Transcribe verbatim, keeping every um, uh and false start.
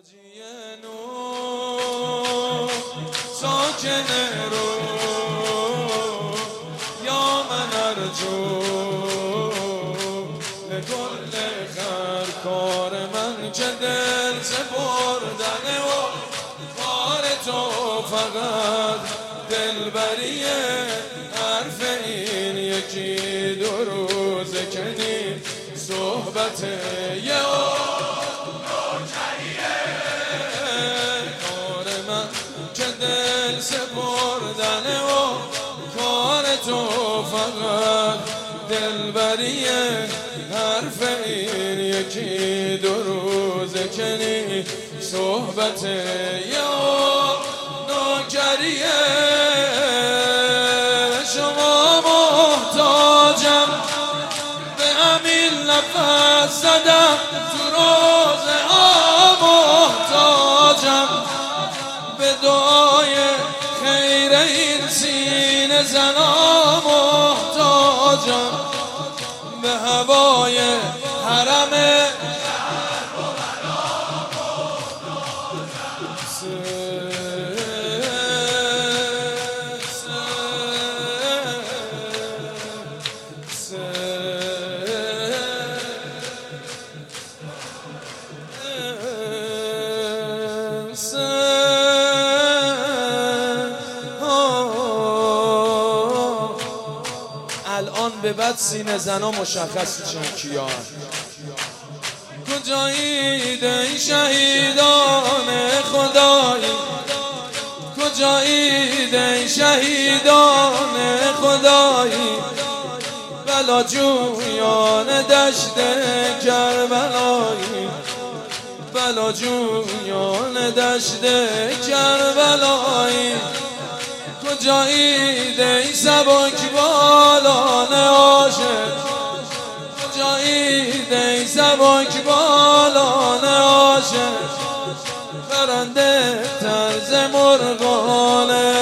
حاجی نور ساکن رو یا من ارجو لکل خر کار من که دل سپردنه و کار تو فقط دلبریه حرف این یکی دو روزه کنی صحبت یه دل سپردنه و کار تو فقط دلبریه حرف این یکی دو روزه کنی صحبت یا نوکریه شما محتاجم به همین نفس زدم تو روزه ها محتاجم به دعای خیر این سینه زنا محتاجم به هوای حرم الان به بعد سینه زنا مشخص میشن کیا کجایید ای شهیدان خدایی کجایید ای شهیدان خدایی بلا جویان دشت کربلایی بلا جویان دشت کربلایی کجایید ای سبک بالان عاشق کجایید ای سبک بالان عاشق برنده طرز مرغان